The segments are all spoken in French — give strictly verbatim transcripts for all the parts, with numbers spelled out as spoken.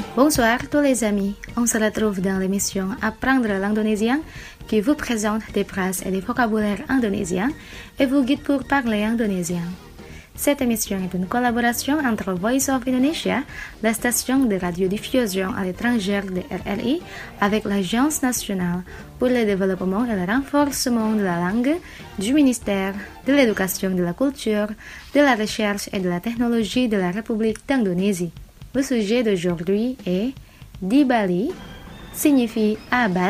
Bonsoir tous les amis, on se retrouve dans l'émission Apprendre l'indonésien qui vous présente des phrases et des vocabulaires indonésiens et vous guide pour parler indonésien. Cette émission est une collaboration entre Voice of Indonesia, la station de radiodiffusion à l'étranger de R R I, avec l'Agence nationale pour le développement et le renforcement de la langue du ministère de l'Éducation, de la Culture, de la Recherche et de la Technologie de la République d'Indonésie. Le sujet d'aujourd'hui est « Di Bali » signifie « à Bali ».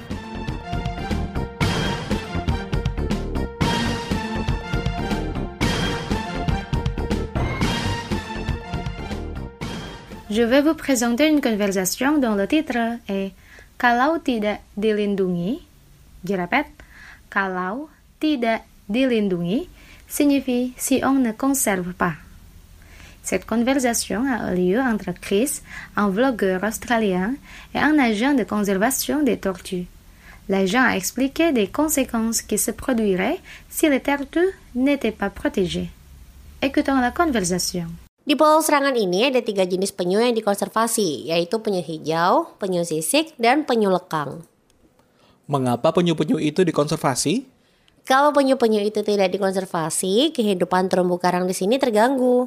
Je vais vous présenter une conversation dont le titre est « Kalau tidak dilindungi ». Je répète, « Kalau tidak dilindungi » signifie « si on ne conserve pas ». Cette conversation a eu lieu entre Chris, un vlogueur australien, et un agent de conservation des tortues. L'agent a expliqué des conséquences qui se produiraient si les tortues n'étaient pas protégées. Écoutons la conversation. Di Pulau Serangan ini ada tiga jenis penyu yang dikonservasi, yaitu penyu hijau, penyu sisik, dan penyu lekang. Mengapa penyu-penyu itu dikonservasi? Kalau penyu-penyu itu tidak dikonservasi, kehidupan terumbu karang di sini terganggu.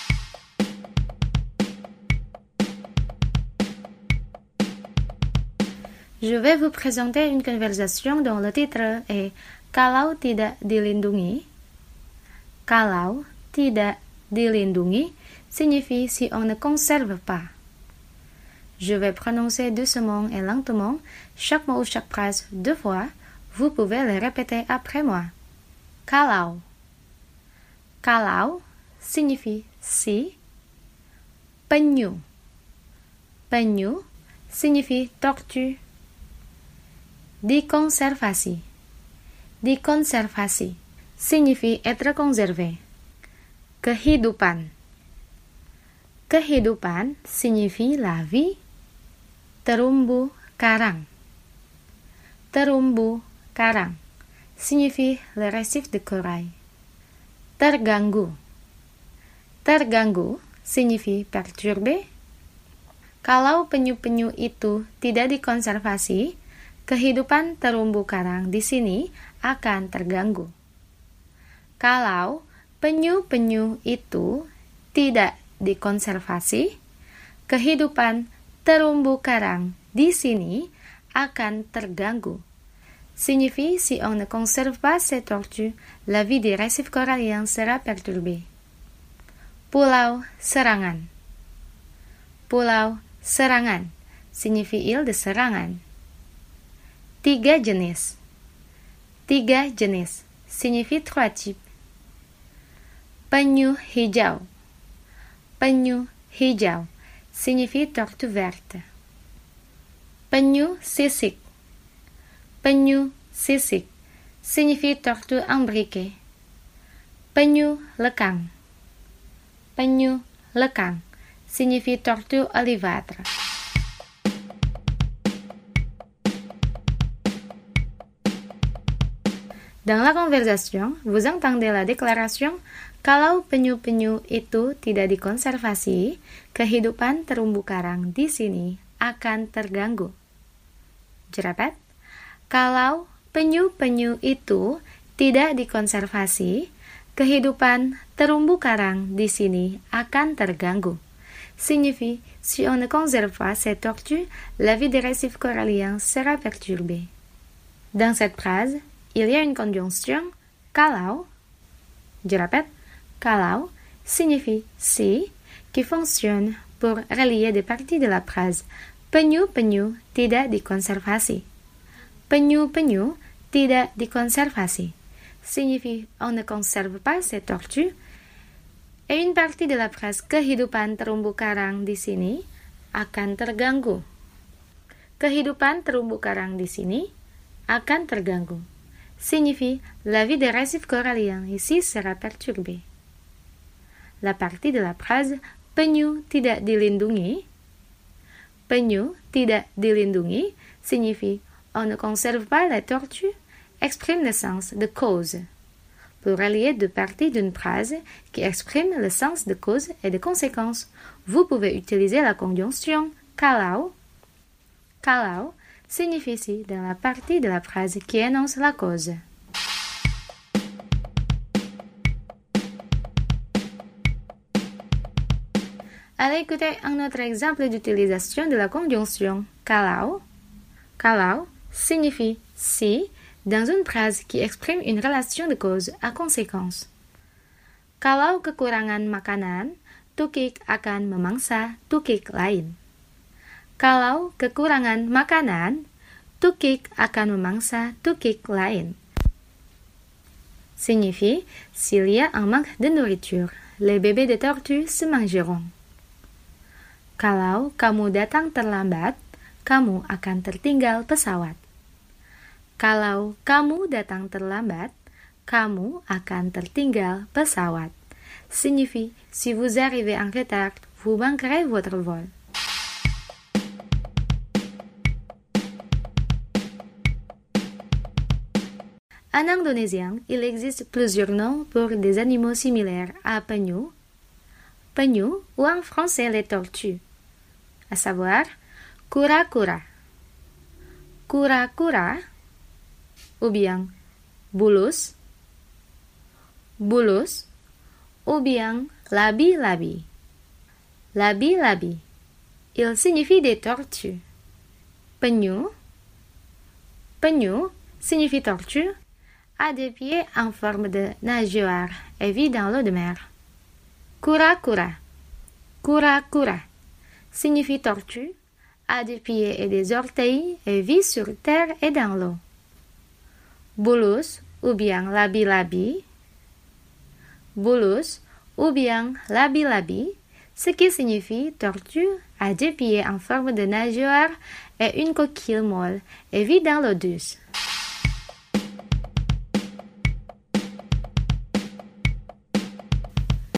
Je vais vous présenter une conversation dont le titre est « Kalau tidak dilindungi ». Kalau tidak dilindungi signifie « si on ne conserve pas ». Je vais prononcer doucement et lentement chaque mot ou chaque phrase deux fois. Vous pouvez le répéter après moi. Kalau. Kalau signifie « si ». Penyu. Penyu signifie « tortue ». Dikonservasi. Dikonservasi signifie être conservé. Kehidupan. Kehidupan signifie la vie. Terumbu karang. Terumbu karang signifie le récif de corail. Terganggu. Terganggu signifie perturbé. Kalau penyu-penyu itu tidak dikonservasi, kehidupan terumbu karang di sini akan terganggu. Kalau penyu-penyu itu tidak dikonservasi, kehidupan terumbu karang di sini akan terganggu. Signifie si on ne conserve pas ces tortues, la vie des récifs coralliens sera perturbée. Pulau Serangan. Pulau Serangan signifie île de Serangan. Tiga jenis. Tiga jenis signifie trois types. Penyu hijau. Penyu hijau signifie tortue verte. Penyu sisik. Penyu sisik signifie tortue imbriquée. Penyu lekang. Penyu lekang signifie tortue olivâtre. Dans la conversation, vous entendez la déclaration kalau penyu-penyu itu tidak dikonservasi, kehidupan terumbu karang di sini akan terganggu. Je répète, kalau penyu-penyu itu tidak dikonservasi, kehidupan terumbu karang di sini akan terganggu. Signifie, si on ne conserve pas ces tortues, la vie des récifs coralliens sera perturbée. Dans cette phrase, il y a une conjonction kalau. Je répète, kalau signifie si qui fonctionne pour relier des parties de la phrase. Penyu-penyu tidak dikonservasi. Penyu-penyu tidak dikonservasi signifie on ne conserve pas ces tortues. Et une partie de la phrase kehidupan terumbu karang di sini akan terganggu. Kehidupan terumbu karang di sini akan terganggu. Signifie la vie des récifs coralliens ici sera perturbée. La partie de la phrase penyu tidak dilindungi. Penyu tidak dilindungi signifie on ne conserve pas les tortues, exprime le sens de cause. pour relier deux parties d'une phrase qui exprime le sens de cause et de conséquence. Vous pouvez utiliser la conjonction kalau. Kalau signifie ici dans la partie de la phrase qui énonce la cause. Allez écouter un autre exemple d'utilisation de la conjonction kalau. Kalau signifie si dans une phrase qui exprime une relation de cause à conséquence. Kalau kekurangan makanan, tukik akan memangsa tukik lain. Kalau kekurangan makanan, tukik akan memangsa tukik lain. Signifie s'il y a un manque de nourriture, les bébés de tortue se mangeront. Kalau kamu datang terlambat, kamu akan tertinggal pesawat. Kalau kamu datang terlambat, kamu akan tertinggal pesawat. Signifie, si vous arrivez en retard, vous manquerez votre vol. En indonésien, il existe plusieurs noms pour des animaux similaires à penyu, penyu ou en français les tortues, à savoir kura-kura, kura-kura, ou bien bulus, bulus, ou bien labi-labi. Labi-labi, il signifie des tortues. Penyu, penyu signifie tortue, a des pieds en forme de nageoire et vit dans l'eau de mer. Kura-kura, kura-kura signifie tortue, a des pieds et des orteils et vit sur terre et dans l'eau. Bulus ou bien labi-labi, bulus ou bien labi-labi, ce qui signifie tortue a deux pieds en forme de nageoire et une coquille molle et vit dans l'eau douce.